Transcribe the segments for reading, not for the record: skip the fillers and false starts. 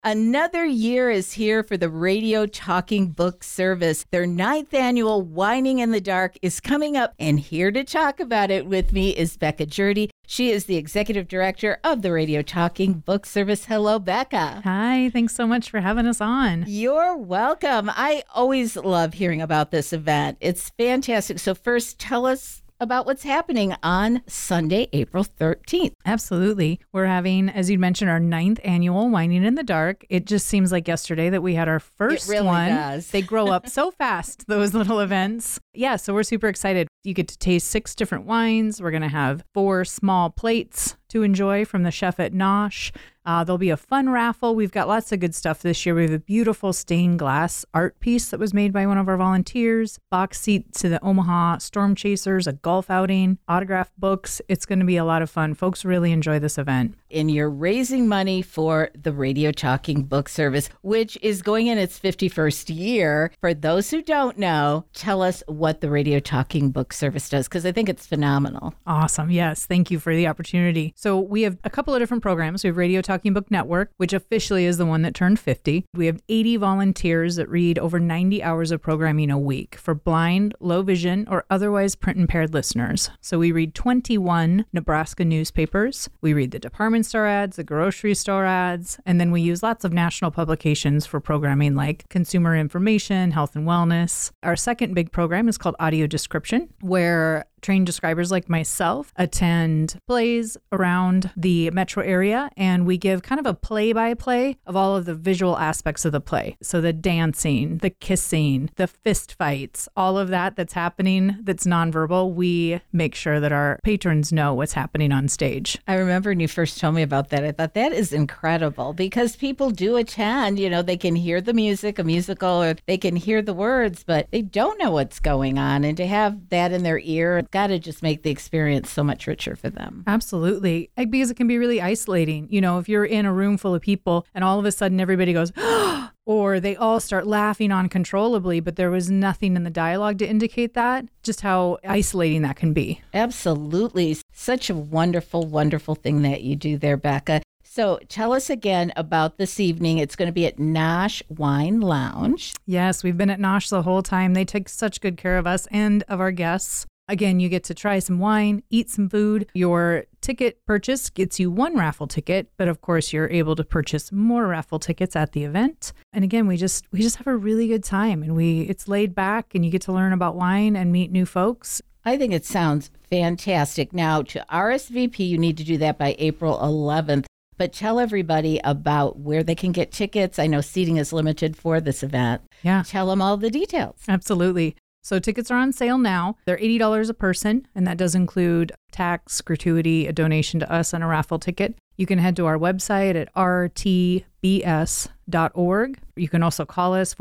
Another year is here for the Radio Talking Book Service. Their 9th annual Whining in the Dark is coming up, and here to talk about it with me is Becca Jurdy. She is the executive director of the Radio Talking Book Service. Hello, Becca. Hi, thanks so much for having us on. You're welcome. I always love hearing about this event. It's fantastic. So first, tell us about what's happening on Sunday, April 13th. Absolutely. We're having, as you mentioned, our 9th annual Whining in the Dark. It just seems like yesterday that we had our first one. It really does. They grow up so fast, those little events. Yeah, so we're super excited. You get to taste 6 different wines. We're going to have 4 small plates to enjoy from the chef at Nosh. There'll be a fun raffle. We've got lots of good stuff this year. We have a beautiful stained glass art piece that was made by one of our volunteers, box seat to the Omaha Storm Chasers, a golf outing, autographed books. It's going to be a lot of fun. Folks really enjoy this event. And you're raising money for the Radio Talking Book Service, which is going in its 51st year. For those who don't know, tell us what the Radio Talking Book Service does, because I think it's phenomenal. Awesome. Yes. Thank you for the opportunity. So we have a couple of different programs. We have Radio Talking Book Network, which officially is the one that turned 50. We have 80 volunteers that read over 90 hours of programming a week for blind, low vision, or otherwise print impaired listeners. So we read 21 Nebraska newspapers. We read the department store ads, the grocery store ads, and then we use lots of national publications for programming like consumer information, health and wellness. Our second big program is called Audio Description, where trained describers like myself attend plays around the metro area, and we give kind of a play-by-play of all of the visual aspects of the play. So the dancing, the kissing, the fist fights, all of that that's happening that's nonverbal, we make sure that our patrons know what's happening on stage. I remember when you first told me about that, I thought that is incredible because people do attend, they can hear the music, a musical, or they can hear the words, but they don't know what's going on. And to have that in their ear, got to just make the experience so much richer for them. Absolutely. Because it can be really isolating. If you're in a room full of people and all of a sudden everybody goes, or they all start laughing uncontrollably, but there was nothing in the dialogue to indicate that, just how isolating that can be. Absolutely. Such a wonderful, wonderful thing that you do there, Becca. So tell us again about this evening. It's going to be at Nosh Wine Lounge. Yes, we've been at Nosh the whole time. They take such good care of us and of our guests. Again, you get to try some wine, eat some food. Your ticket purchase gets you 1 raffle ticket, but of course you're able to purchase more raffle tickets at the event. And again, we just have a really good time, and it's laid back, and you get to learn about wine and meet new folks. I think it sounds fantastic. Now, to RSVP, you need to do that by April 11th. But tell everybody about where they can get tickets. I know seating is limited for this event. Yeah. Tell them all the details. Absolutely. So tickets are on sale now. They're $80 a person, and that does include tax, gratuity, a donation to us, and a raffle ticket. You can head to our website at rtbs.org. You can also call us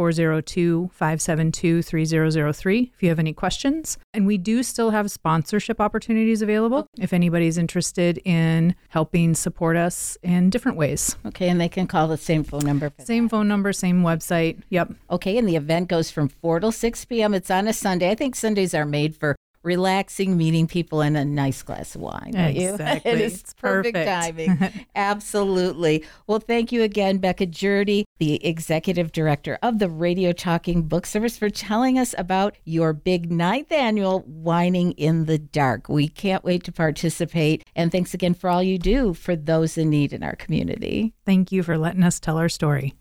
402-572-3003 if you have any questions. And we do still have sponsorship opportunities available if anybody's interested in helping support us in different ways. Okay, and they can call the same phone number. Same phone number, same website. Yep. Okay, and the event goes from 4 till 6 p.m. It's on a Sunday. I think Sundays are made for relaxing, meeting people, and a nice glass of wine. Exactly. It is perfect timing. Absolutely. Well, thank you again, Becca Jurdy, the executive director of the Radio Talking Book Service, for telling us about your big 9th annual Whining in the Dark. We can't wait to participate. And thanks again for all you do for those in need in our community. Thank you for letting us tell our story.